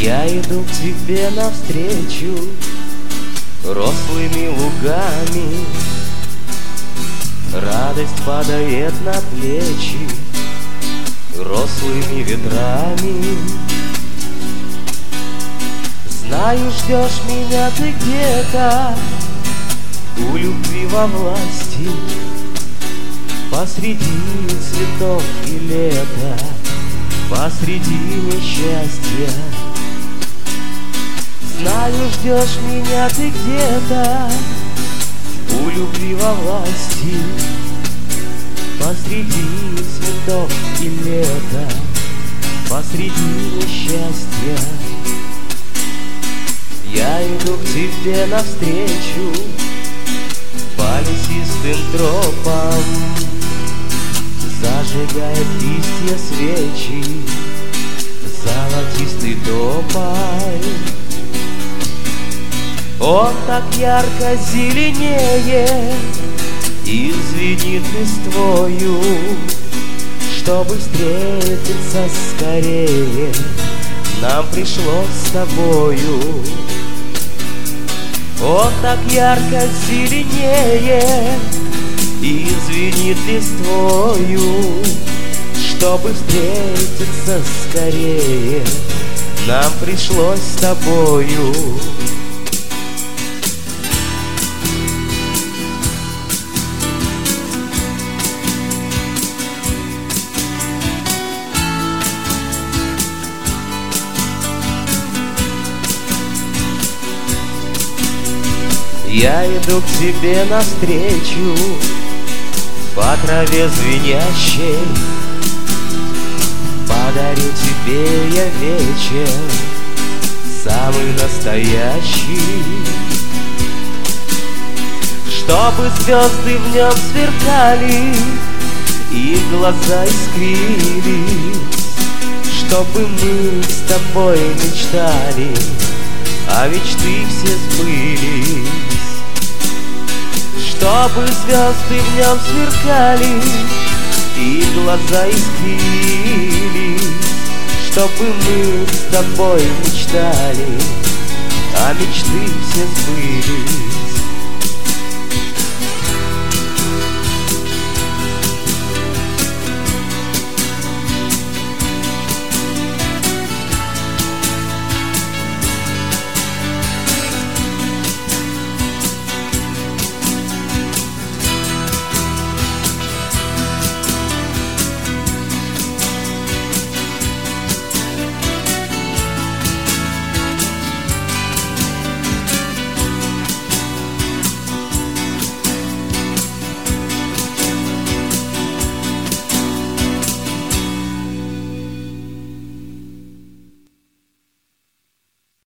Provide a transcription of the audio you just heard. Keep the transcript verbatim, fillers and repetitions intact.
Я иду к тебе навстречу рослыми лугами, радость падает на плечи рослыми ветрами. Знаю, ждешь меня ты где-то у любви во власти, посреди цветов и лета, посреди несчастья. Знаю, ждешь меня ты где-то у любви во власти, посреди цветов и лета, посреди несчастья. Я иду к тебе навстречу по лесистым тропам, зажигает листья свечи золотистой топой. Он так ярко зеленеет и звенит листвою, чтобы встретиться скорее нам пришлось с тобою. Он так ярко зеленеет и звенит листвою, чтобы встретиться скорее нам пришлось с тобою. Я иду к тебе навстречу по траве звенящей, подарю тебе я вечер самый настоящий, чтобы звезды в нем сверкали и глаза искрились, чтобы мы с тобой мечтали, а мечты все сбылись. Чтобы звезды в нем сверкали и глаза искрились, чтобы мы с тобой мечтали, а мечты все сбылись.